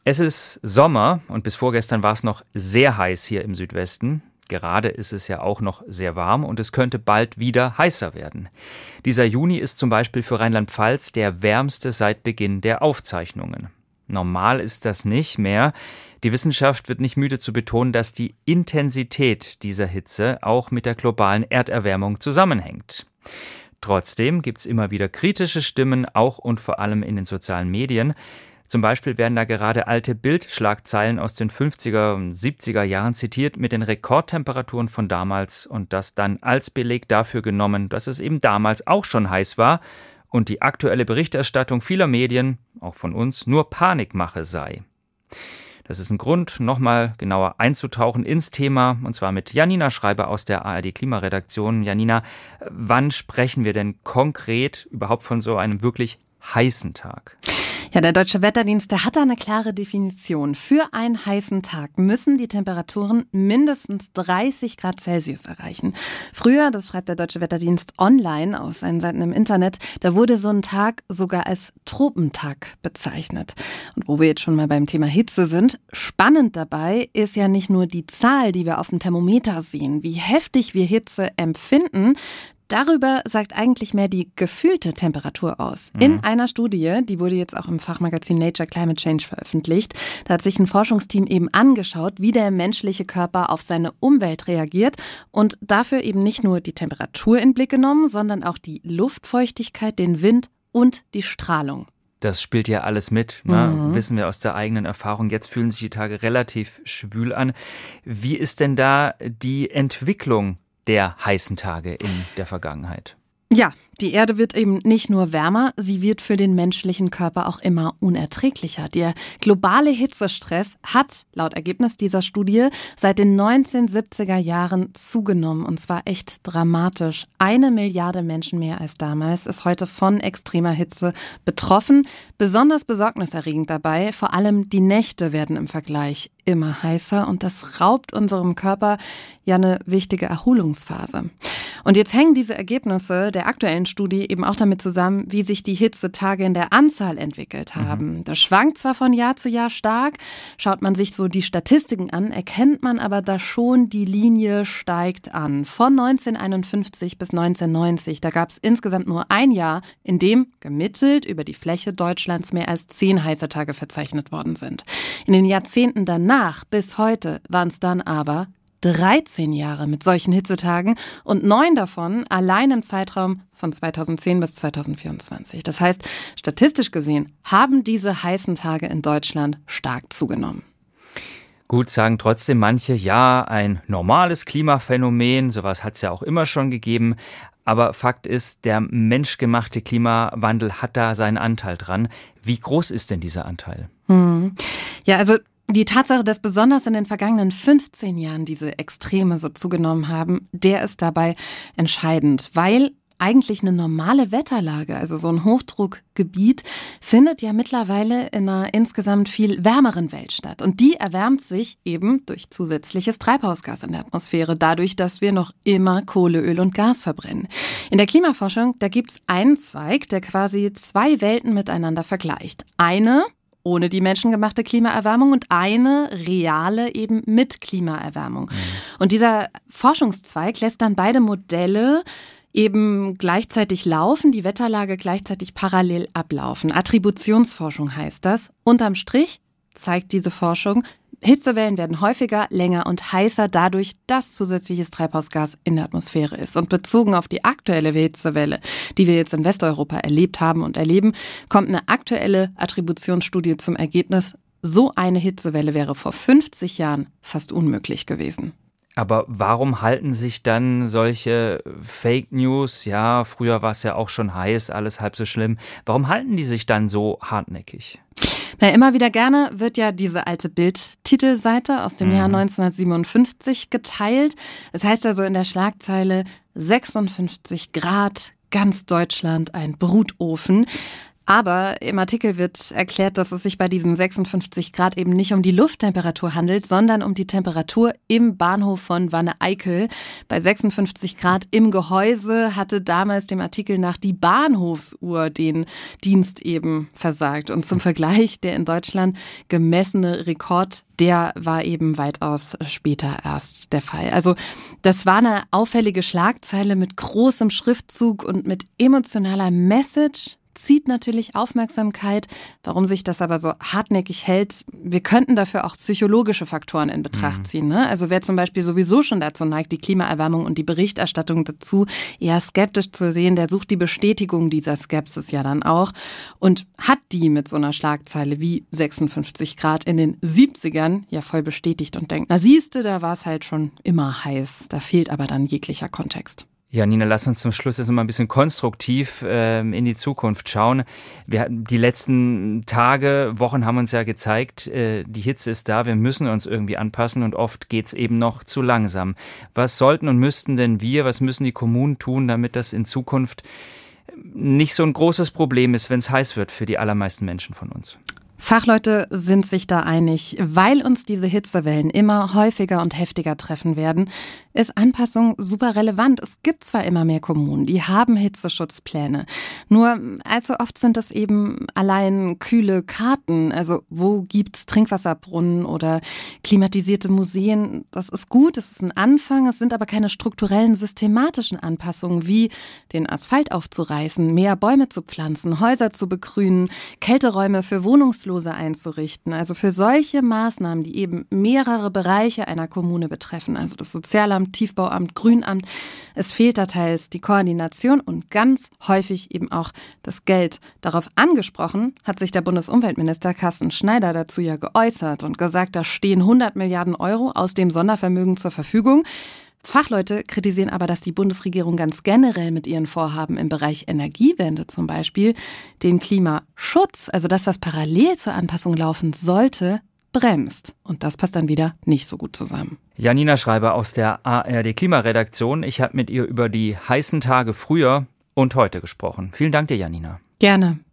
Es ist Sommer und bis vorgestern war es noch sehr heiß hier im Südwesten. Gerade ist es ja auch noch sehr warm und es könnte bald wieder heißer werden. Dieser Juni ist zum Beispiel für Rheinland-Pfalz der wärmste seit Beginn der Aufzeichnungen. Normal ist das nicht mehr. Die Wissenschaft wird nicht müde zu betonen, dass die Intensität dieser Hitze auch mit der globalen Erderwärmung zusammenhängt. Trotzdem gibt es immer wieder kritische Stimmen, auch und vor allem in den sozialen Medien. Zum Beispiel werden da gerade alte Bildschlagzeilen aus den 50er und 70er Jahren zitiert mit den Rekordtemperaturen von damals und das dann als Beleg dafür genommen, dass es eben damals auch schon heiß war und die aktuelle Berichterstattung vieler Medien, auch von uns, nur Panikmache sei. Das ist ein Grund, nochmal genauer einzutauchen ins Thema, und zwar mit Janina Schreiber aus der ARD-Klimaredaktion. Janina, wann sprechen wir denn konkret überhaupt von so einem wirklich heißen Tag? Ja, der Deutsche Wetterdienst, der hat da eine klare Definition. Für einen heißen Tag müssen die Temperaturen mindestens 30 Grad Celsius erreichen. Früher, das schreibt der Deutsche Wetterdienst online auf seinen Seiten im Internet, da wurde so ein Tag sogar als Tropentag bezeichnet. Und wo wir jetzt schon mal beim Thema Hitze sind, spannend dabei ist ja nicht nur die Zahl, die wir auf dem Thermometer sehen, wie heftig wir Hitze empfinden. Darüber sagt eigentlich mehr die gefühlte Temperatur aus. In einer Studie, die wurde jetzt auch im Fachmagazin Nature Climate Change veröffentlicht, da hat sich ein Forschungsteam eben angeschaut, wie der menschliche Körper auf seine Umwelt reagiert und dafür eben nicht nur die Temperatur in den Blick genommen, sondern auch die Luftfeuchtigkeit, den Wind und die Strahlung. Das spielt ja alles mit, ne? Wissen wir aus der eigenen Erfahrung. Jetzt fühlen sich die Tage relativ schwül an. Wie ist denn da die Entwicklung der heißen Tage in der Vergangenheit? Ja, die Erde wird eben nicht nur wärmer, sie wird für den menschlichen Körper auch immer unerträglicher. Der globale Hitzestress hat, laut Ergebnis dieser Studie, seit den 1970er Jahren zugenommen. Und zwar echt dramatisch. 1 Milliarde Menschen mehr als damals ist heute von extremer Hitze betroffen. Besonders besorgniserregend dabei, vor allem die Nächte werden im Vergleich immer heißer. Und das raubt unserem Körper ja eine wichtige Erholungsphase. Und jetzt hängen diese Ergebnisse der aktuellen Studie eben auch damit zusammen, wie sich die Hitzetage in der Anzahl entwickelt haben. Das schwankt zwar von Jahr zu Jahr stark, schaut man sich so die Statistiken an, erkennt man aber da schon, die Linie steigt an. Von 1951 bis 1990, da gab es insgesamt nur ein Jahr, in dem gemittelt über die Fläche Deutschlands mehr als 10 heiße Tage verzeichnet worden sind. In den Jahrzehnten danach bis heute waren es dann aber 13 Jahre mit solchen Hitzetagen und 9 davon allein im Zeitraum von 2010 bis 2024. Das heißt, statistisch gesehen haben diese heißen Tage in Deutschland stark zugenommen. Gut, sagen trotzdem manche, ja, ein normales Klimaphänomen, sowas hat es ja auch immer schon gegeben. Aber Fakt ist, der menschgemachte Klimawandel hat da seinen Anteil dran. Wie groß ist denn dieser Anteil? Ja, also die Tatsache, dass besonders in den vergangenen 15 Jahren diese Extreme so zugenommen haben, der ist dabei entscheidend, weil eigentlich eine normale Wetterlage, also so ein Hochdruckgebiet, findet ja mittlerweile in einer insgesamt viel wärmeren Welt statt. Und die erwärmt sich eben durch zusätzliches Treibhausgas in der Atmosphäre, dadurch, dass wir noch immer Kohle, Öl und Gas verbrennen. In der Klimaforschung, da gibt es einen Zweig, der quasi 2 Welten miteinander vergleicht. Eine ohne die menschengemachte Klimaerwärmung und eine reale eben mit Klimaerwärmung. Und dieser Forschungszweig lässt dann beide Modelle eben gleichzeitig laufen, die Wetterlage gleichzeitig parallel ablaufen. Attributionsforschung heißt das. Unterm Strich zeigt diese Forschung, Hitzewellen werden häufiger, länger und heißer dadurch, dass zusätzliches Treibhausgas in der Atmosphäre ist. Und bezogen auf die aktuelle Hitzewelle, die wir jetzt in Westeuropa erlebt haben und erleben, kommt eine aktuelle Attributionsstudie zum Ergebnis, so eine Hitzewelle wäre vor 50 Jahren fast unmöglich gewesen. Aber warum halten sich dann solche Fake News, ja, früher war es ja auch schon heiß, alles halb so schlimm, warum halten die sich dann so hartnäckig? Na, immer wieder gerne wird ja diese alte Bild-Titelseite aus dem Jahr 1957 geteilt. Es heißt also in der Schlagzeile 56 Grad, ganz Deutschland ein Brutofen. Aber im Artikel wird erklärt, dass es sich bei diesen 56 Grad eben nicht um die Lufttemperatur handelt, sondern um die Temperatur im Bahnhof von Wanne-Eickel. Bei 56 Grad im Gehäuse hatte damals dem Artikel nach die Bahnhofsuhr den Dienst eben versagt. Und zum Vergleich, der in Deutschland gemessene Rekord, der war eben weitaus später erst der Fall. Also das war eine auffällige Schlagzeile mit großem Schriftzug und mit emotionaler Message. Zieht natürlich Aufmerksamkeit. Warum sich das aber so hartnäckig hält, wir könnten dafür auch psychologische Faktoren in Betracht ziehen. Ne? Also wer zum Beispiel sowieso schon dazu neigt, die Klimaerwärmung und die Berichterstattung dazu eher skeptisch zu sehen, der sucht die Bestätigung dieser Skepsis ja dann auch und hat die mit so einer Schlagzeile wie 56 Grad in den 70ern ja voll bestätigt und denkt, na siehste, da war es halt schon immer heiß. Da fehlt aber dann jeglicher Kontext. Ja, Nina, lass uns zum Schluss jetzt noch mal ein bisschen konstruktiv in die Zukunft schauen. Die letzten Tage, Wochen haben uns ja gezeigt, die Hitze ist da, wir müssen uns irgendwie anpassen und oft geht's eben noch zu langsam. Was sollten und müssten denn was müssen die Kommunen tun, damit das in Zukunft nicht so ein großes Problem ist, wenn es heiß wird für die allermeisten Menschen von uns? Fachleute sind sich da einig, weil uns diese Hitzewellen immer häufiger und heftiger treffen werden, ist Anpassung super relevant. Es gibt zwar immer mehr Kommunen, die haben Hitzeschutzpläne, nur allzu oft sind das eben allein kühle Karten. Also wo gibt's Trinkwasserbrunnen oder klimatisierte Museen? Das ist gut, das ist ein Anfang, es sind aber keine strukturellen, systematischen Anpassungen wie den Asphalt aufzureißen, mehr Bäume zu pflanzen, Häuser zu begrünen, Kälteräume für Wohnungslose einzurichten. Also für solche Maßnahmen, die eben mehrere Bereiche einer Kommune betreffen, also das Sozialamt, Tiefbauamt, Grünamt, es fehlt da teils die Koordination und ganz häufig eben auch das Geld. Darauf angesprochen hat sich der Bundesumweltminister Carsten Schneider dazu ja geäußert und gesagt, da stehen 100 Milliarden Euro aus dem Sondervermögen zur Verfügung. Fachleute kritisieren aber, dass die Bundesregierung ganz generell mit ihren Vorhaben im Bereich Energiewende zum Beispiel den Klimaschutz, also das, was parallel zur Anpassung laufen sollte, bremst. Und das passt dann wieder nicht so gut zusammen. Janina Schreiber aus der ARD Klimaredaktion. Ich habe mit ihr über die heißen Tage früher und heute gesprochen. Vielen Dank dir, Janina. Gerne.